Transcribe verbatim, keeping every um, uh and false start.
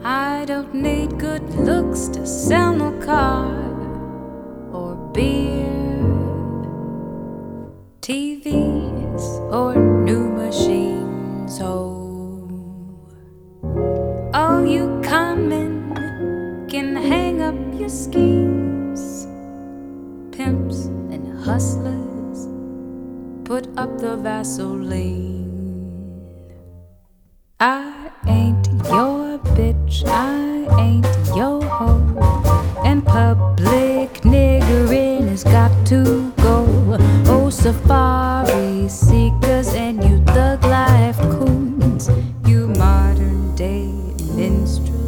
I don't need good looks to sell no car or beer, T Vs or new machines. Oh, all you common can hang up your schemes. Pimps and hustlers put up the Vaseline. I ain't your bitch, I ain't your hoe, and public niggering has got to go. Oh, safari seekers and you thug life coons, you modern day minstrels.